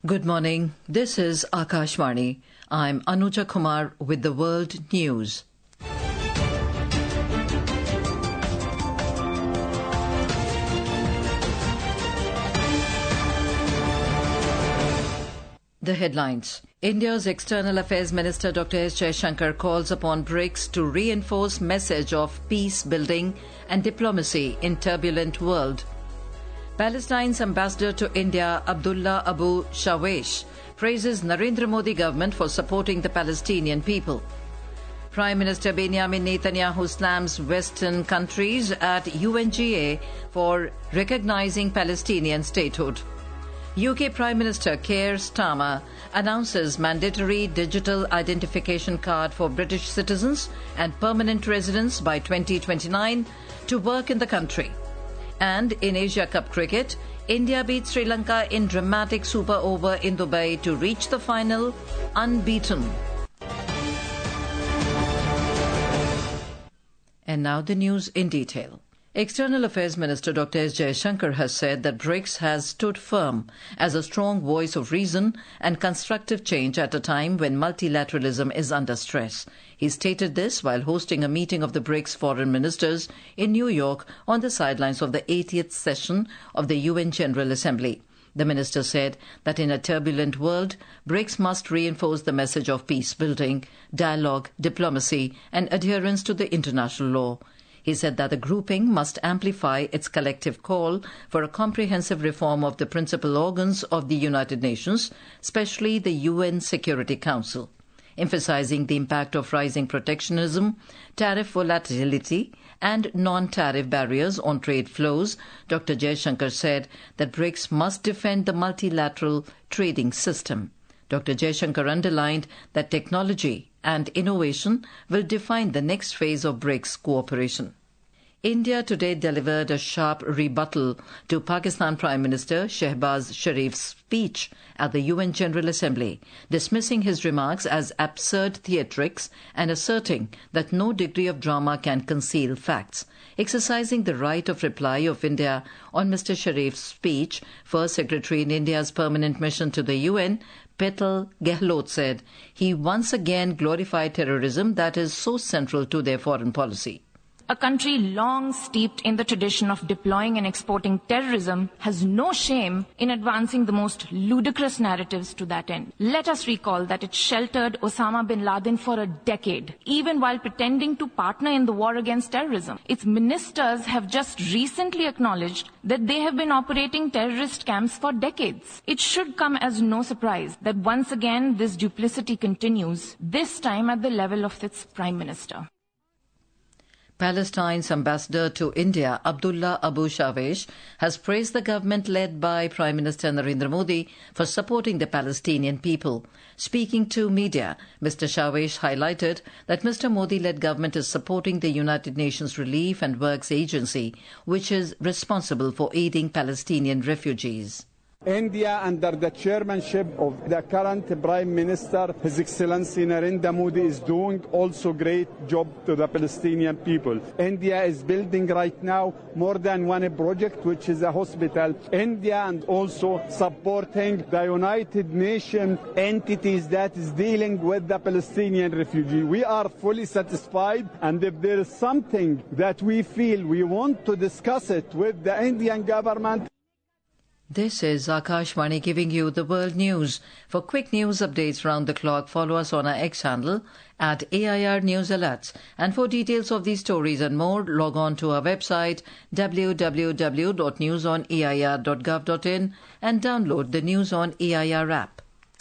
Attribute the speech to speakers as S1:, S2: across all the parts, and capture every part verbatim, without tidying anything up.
S1: Good morning. This is Akashvani. I'm Anuja Kumar with the World News. The headlines. India's External Affairs Minister Doctor S. Jaishankar calls upon BRICS to reinforce message of peace building and diplomacy in turbulent world. Palestine's ambassador to India, Abdullah Abu Shawesh, praises Narendra Modi government for supporting the Palestinian people. Prime Minister Benjamin Netanyahu slams Western countries at U N G A for recognizing Palestinian statehood. U K Prime Minister Keir Starmer announces mandatory digital identification card for British citizens and permanent residents by twenty twenty-nine to work in the country. And in Asia Cup cricket, India beat Sri Lanka in dramatic super over in Dubai to reach the final unbeaten. And now the news in detail. External Affairs Minister Doctor S. Jaishankar has said that BRICS has stood firm as a strong voice of reason and constructive change at a time when multilateralism is under stress. He stated this while hosting a meeting of the BRICS foreign ministers in New York on the sidelines of the eightieth session of the U N General Assembly. The minister said that in a turbulent world, BRICS must reinforce the message of peace building, dialogue, diplomacy and adherence to the international law. He said that the grouping must amplify its collective call for a comprehensive reform of the principal organs of the United Nations, especially the U N Security Council. Emphasizing the impact of rising protectionism, tariff volatility and non-tariff barriers on trade flows, Doctor Jaishankar said that BRICS must defend the multilateral trading system. Doctor Jaishankar underlined that technology and innovation will define the next phase of BRICS cooperation. India today delivered a sharp rebuttal to Pakistan Prime Minister Shehbaz Sharif's speech at the U N General Assembly, dismissing his remarks as absurd theatrics and asserting that no degree of drama can conceal facts. Exercising the right of reply of India on Mister Sharif's speech, First Secretary in India's permanent mission to the U N, Petal Gehlot said he once again glorified terrorism that is so central to their foreign policy.
S2: A country long steeped in the tradition of deploying and exporting terrorism has no shame in advancing the most ludicrous narratives to that end. Let us recall that it sheltered Osama bin Laden for a decade, even while pretending to partner in the war against terrorism. Its ministers have just recently acknowledged that they have been operating terrorist camps for decades. It should come as no surprise that once again this duplicity continues, this time at the level of its Prime Minister.
S1: Palestine's ambassador to India, Abdullah Abu Shawesh, has praised the government led by Prime Minister Narendra Modi for supporting the Palestinian people. Speaking to media, Mister Shawesh highlighted that Mister Modi-led government is supporting the United Nations Relief and Works Agency, which is responsible for aiding Palestinian refugees.
S3: India, under the chairmanship of the current Prime Minister, His Excellency Narendra Modi, is doing also great job to the Palestinian people. India is building right now more than one project, which is a hospital. India and also supporting the United Nations entities that is dealing with the Palestinian refugee. We are fully satisfied, and if there is something that we feel we want to discuss it with the Indian government.
S1: This is Akashvani giving you the world news. For quick news updates round the clock, follow us on our X handle at A I R News Alerts. And for details of these stories and more, log on to our website w w w dot news on a i r dot gov dot in and download the News on A I R app.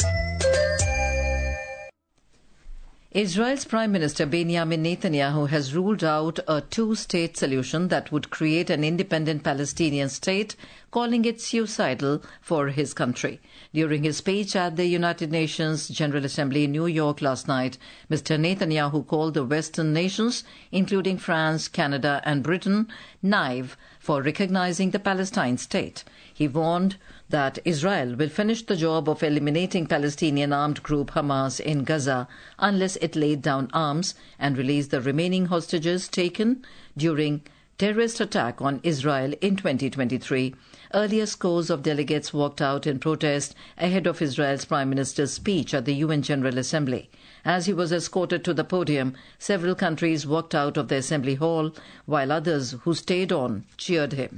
S1: Israel's Prime Minister Benjamin Netanyahu has ruled out a two-state solution that would create an independent Palestinian state, calling it suicidal for his country. During his speech at the United Nations General Assembly in New York last night, Mister Netanyahu called the Western nations, including France, Canada and Britain, naive for recognizing the Palestine state. He warned that Israel will finish the job of eliminating Palestinian armed group Hamas in Gaza unless it laid down arms and released the remaining hostages taken during terrorist attack on Israel in twenty twenty-three. Earlier scores of delegates walked out in protest ahead of Israel's Prime Minister's speech at the U N General Assembly. As he was escorted to the podium, several countries walked out of the Assembly Hall, while others who stayed on cheered him.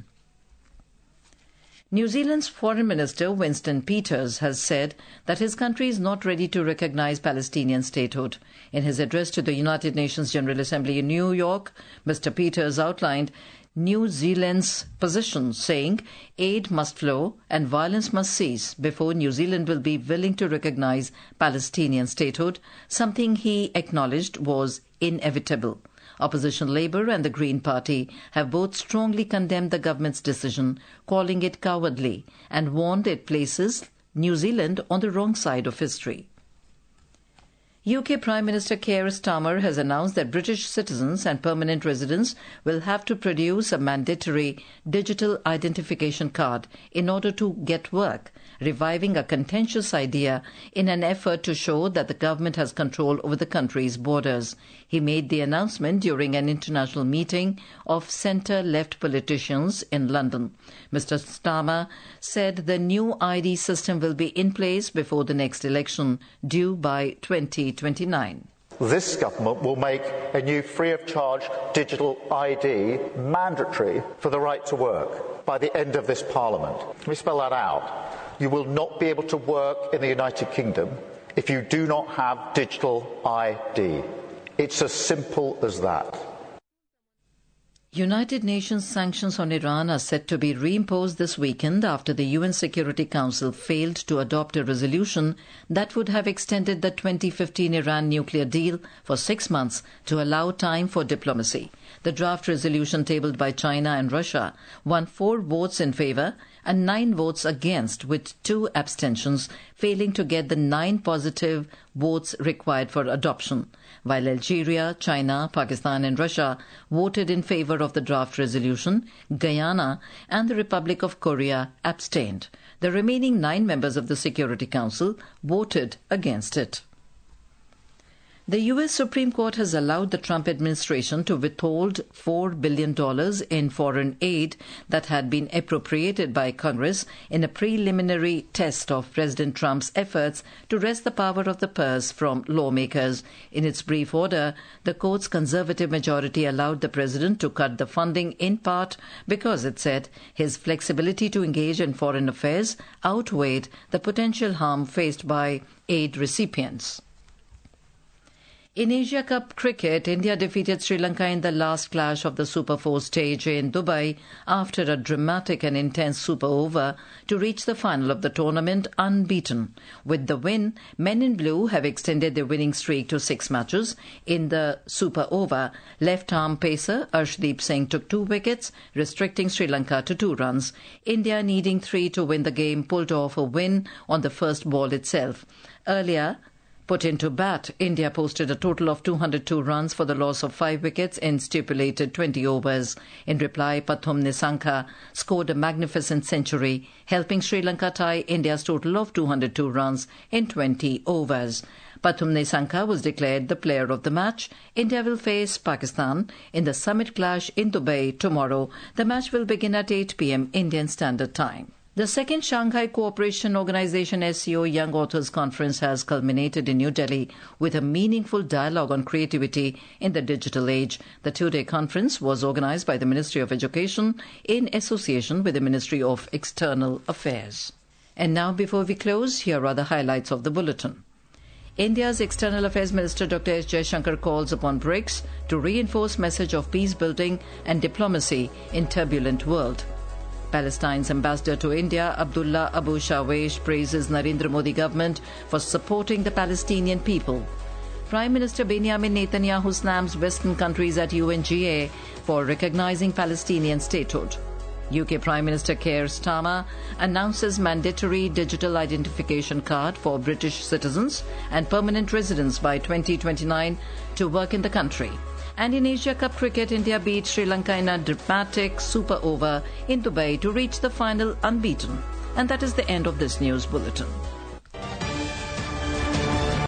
S1: New Zealand's Foreign Minister Winston Peters has said that his country is not ready to recognize Palestinian statehood. In his address to the United Nations General Assembly in New York, Mister Peters outlined New Zealand's position, saying aid must flow and violence must cease before New Zealand will be willing to recognize Palestinian statehood, something he acknowledged was inevitable. Opposition Labour and the Green Party have both strongly condemned the government's decision, calling it cowardly, and warned it places New Zealand on the wrong side of history. U K Prime Minister Keir Starmer has announced that British citizens and permanent residents will have to produce a mandatory digital identification card in order to get work, reviving a contentious idea in an effort to show that the government has control over the country's borders. He made the announcement during an international meeting of centre-left politicians in London. Mister Starmer said the new I D system will be in place before the next election, due by twenty twenty-nine.
S4: This government will make a new free-of-charge digital I D mandatory for the right to work by the end of this Parliament. Let me spell that out. You will not be able to work in the United Kingdom if you do not have digital I D. It's as simple as that.
S1: United Nations sanctions on Iran are set to be reimposed this weekend after the U N Security Council failed to adopt a resolution that would have extended the twenty fifteen Iran nuclear deal for six months to allow time for diplomacy. The draft resolution tabled by China and Russia won four votes in favour and nine votes against, with two abstentions, failing to get the nine positive votes required for adoption, while Algeria, China, Pakistan and Russia voted in favour of the draft resolution. Guyana and the Republic of Korea abstained. The remaining nine members of the Security Council voted against it. The U S Supreme Court has allowed the Trump administration to withhold four billion dollars in foreign aid that had been appropriated by Congress in a preliminary test of President Trump's efforts to wrest the power of the purse from lawmakers. In its brief order, the court's conservative majority allowed the president to cut the funding in part because, it said, his flexibility to engage in foreign affairs outweighed the potential harm faced by aid recipients. In Asia Cup cricket, India defeated Sri Lanka in the last clash of the Super four stage in Dubai after a dramatic and intense super over to reach the final of the tournament unbeaten. With the win, Men in Blue have extended their winning streak to six matches. In the super over, left-arm pacer Arshdeep Singh took two wickets, restricting Sri Lanka to two runs. India, needing three to win the game, pulled off a win on the first ball itself. Earlier, put into bat, India posted a total of two hundred two runs for the loss of five wickets in stipulated twenty overs. In reply, Pathum Nissanka scored a magnificent century, helping Sri Lanka tie India's total of two hundred two runs in twenty overs. Pathum Nissanka was declared the player of the match. India will face Pakistan in the summit clash in Dubai tomorrow. The match will begin at eight p m Indian Standard Time. The second Shanghai Cooperation Organization S C O Young Authors Conference has culminated in New Delhi with a meaningful dialogue on creativity in the digital age. The two-day conference was organized by the Ministry of Education in association with the Ministry of External Affairs. And now, before we close, here are the highlights of the bulletin. India's External Affairs Minister Doctor S. Jaishankar calls upon BRICS to reinforce message of peace building and diplomacy in turbulent world. Palestine's ambassador to India, Abdullah Abu Shawesh, praises Narendra Modi government for supporting the Palestinian people. Prime Minister Benjamin Netanyahu slams Western countries at U N G A for recognizing Palestinian statehood. U K Prime Minister Keir Starmer announces mandatory digital identification card for British citizens and permanent residents by twenty twenty-nine to work in the country. And in Asia Cup cricket, India beat Sri Lanka in a dramatic super over in Dubai to reach the final unbeaten. And that is the end of this news bulletin.